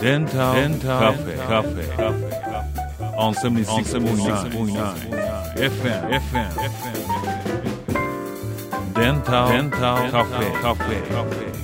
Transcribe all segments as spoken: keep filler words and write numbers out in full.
デンタルカフェカフェ on セブンティーシックポイントナイン エフエム エフエム デンタルカフェカフェ。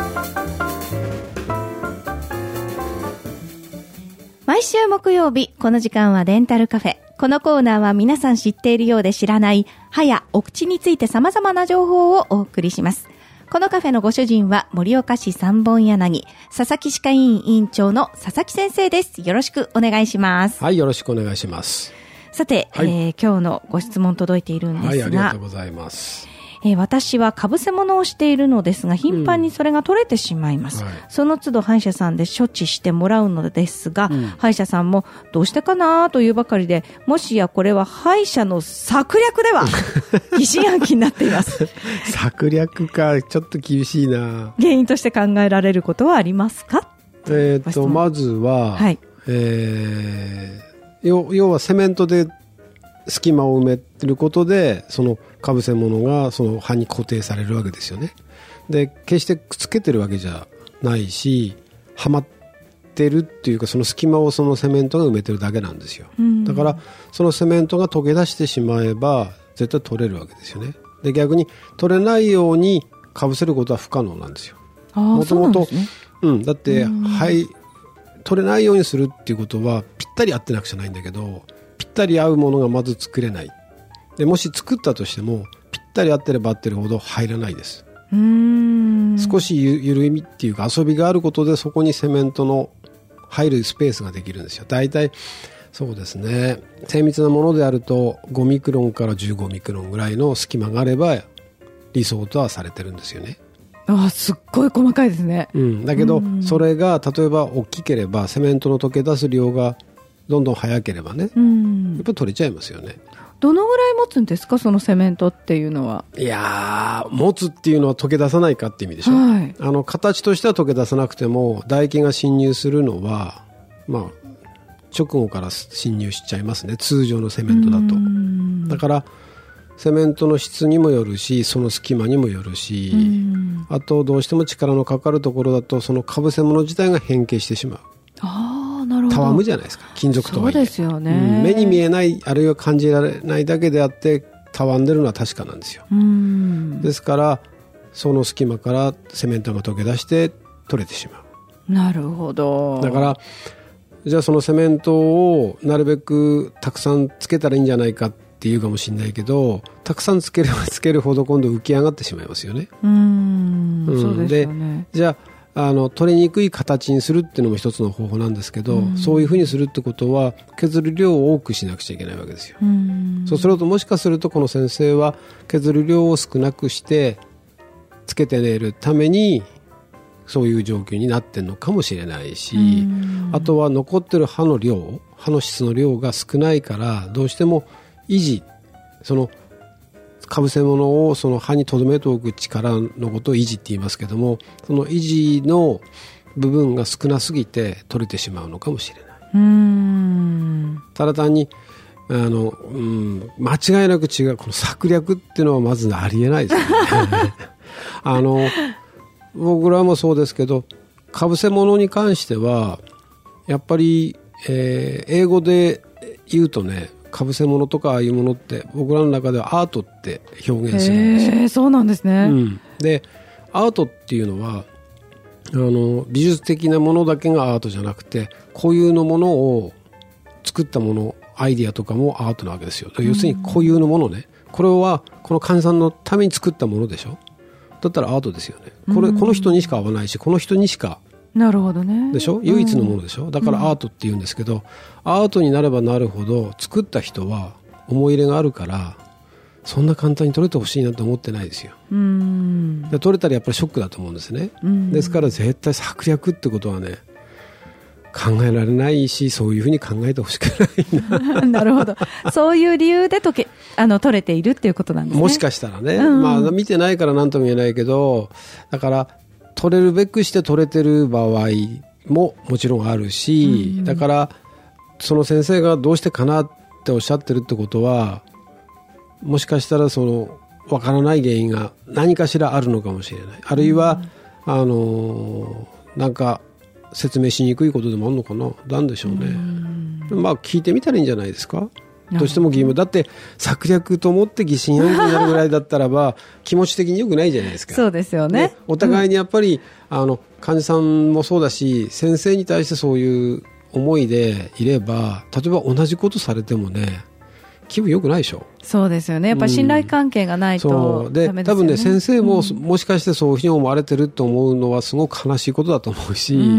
毎週木曜日この時間はデンタルカフェ。このコーナーは皆さん知っているようで知らない歯やお口について様々な情報をお送りします。このカフェのご主人は盛岡市三本柳佐々木歯科医院委員長の佐々木先生です。よろしくお願いします。 はい、よろしくお願いします。 さて、はい、えー、今日のご質問届いているんですが、 はい、ありがとうございます。 えー、私は被せ物をしているのですが頻繁にそれが取れてしまいます、うんはい、その都度歯医者さんで処置してもらうのですが、うん、歯医者さんもどうしてかなというばかりで、もしやこれは歯医者の策略では疑心暗鬼になっています策略か、ちょっと厳しいな。 原因として考えられることはありますか？ えー、とまずは、はい、えー、要, 要はセメントで隙間を埋めることでそのかぶせ物がその歯に固定されるわけですよね。で決してくっつけてるわけじゃないし、はまってるっていうか、その隙間をそのセメントが埋めてるだけなんですよ。だからそのセメントが溶け出してしまえば絶対取れるわけですよね。で逆に取れないようにかぶせることは不可能なんですよ。もともとだってはい取れないようにするっていうことはぴったり合ってなくちゃないんだけど、ぴったり合うものがまず作れない。でもし作ったとしてもぴったり合ってれば合ってるほど入らないです。うーん、少しゆ緩みっていうか遊びがあることでそこにセメントの入るスペースができるんですよ。だいたいそうですね、精密なものであるとごミクロンからじゅうごミクロンぐらいの隙間があれば理想とはされてるんですよね。 あ、すっごい細かいですね、 うん、だけどそれが例えば大きければセメントの溶け出す量がどんどん早ければね、うん、やっぱり取れちゃいますよね。 どのぐらい持つんですか、そのセメントっていうのは。 いやー、持つっていうのは溶け出さないかって意味でしょ、はい、あの形としては溶け出さなくても唾液が侵入するのは、まあ、直後から侵入しちゃいますね、通常のセメントだと。だからセメントの質にもよるし、その隙間にもよるし、あとどうしても力のかかるところだとそのかぶせ物自体が変形してしまう。あ、なるほど。たわむじゃないですか、金属とはいえ。 そうですよね、 うん、目に見えない、あるいは感じられないだけであってたわんでるのは確かなんですよ。うん、ですからその隙間からセメントが溶け出して取れてしまう。 なるほど。 だからじゃあそのセメントをなるべくたくさんつけたらいいんじゃないかっていうかもしれないけど、たくさんつければつけるほど今度浮き上がってしまいますよね。うーん、うん、そうですよね。でじゃああの取りにくい形にするっていうのも一つの方法なんですけど、うん、そういうふうにするってことは削る量を多くしなくちゃいけないわけですよ。うん、そうするともしかするとこの先生は削る量を少なくしてつけて寝るためにそういう状況になってるのかもしれないし、うん、あとは残ってる歯の量、歯の質の量が少ないからどうしても維持、そのかぶせ物をその歯に留めておく力のことを維持って言いますけども、その維持の部分が少なすぎて取れてしまうのかもしれない。うーん、ただ単にあの、うん、間違いなく違う、この策略っていうのはまずありえないですよねあの僕らもそうですけど、かぶせ物に関してはやっぱり、えー、英語で言うとね、かぶせ物とかああいうものって僕らの中ではアートって表現するんですよ。 へー、そうなんですね、うん、 でアートっていうのはあの美術的なものだけがアートじゃなくて、固有のものを作ったもの、アイディアとかもアートなわけですよ。要するに固有のものね、これはこの患者さんのために作ったものでしょ。だったらアートですよね。これこの人にしか合わないし、この人にしか、 なるほどね、 でしょ、唯一のものでしょ。だからアートって言うんですけど、うん、アートになればなるほど作った人は思い入れがあるからそんな簡単に取れてほしいなと思ってないですよ。うん、で取れたらやっぱりショックだと思うんですね。うん、ですから絶対策略ってことはね考えられないし、そういうふうに考えてほしくないななるほど、そういう理由でとけあの取れているっていうことなんですね。 もしかしたらね、うん、まあ、見てないから何とも言えないけど、だから取れるべくして取れてる場合ももちろんあるし、うん、だからその先生がどうしてかなっておっしゃってるってことは、もしかしたらその分からない原因が何かしらあるのかもしれない。あるいは、うん、あのなんか説明しにくいことでもあるのかな、なんでしょうね。うまあ聞いてみたらいいんじゃないですか。どうしても義務だって策略と思って疑心暗鬼になるぐらいだったらば気持ち的に良くないじゃないですか。 そうですよね。 お互いにやっぱり、うん、あの患者さんもそうだし先生に対してそういう思いでいれば、例えば同じことされてもね気分良くないでしょ。 そうですよね。やっぱり信頼関係がないとダメですよね。 で多分ね先生も、うん、もしかしてそういうふうに思われてると思うのはすごく悲しいことだと思うし、うん、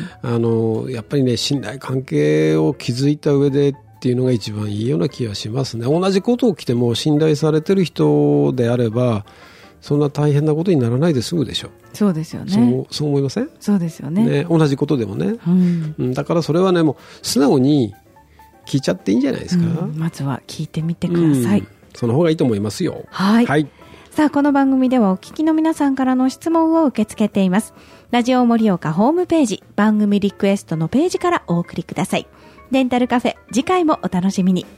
あのやっぱりね信頼関係を築いた上でっていうのが一番いいような気がしますね。同じことを着ても信頼されてる人であればそんな大変なことにならないで済むでしょ。 そうですよね。 そう、そう思いません？ そうですよね。 ね、同じことでもね、うんうん、だからそれはねもう素直に聞いちゃっていいんじゃないですか、 うん、まずは聞いてみてください、うん、 その方がいいと思いますよ。 はい、はい、さあこの番組ではお聞きの皆さんからの質問を受け付けています。ラジオ盛岡ホームページ番組リクエストのページからお送りください。デンタルカフェ次回もお楽しみに。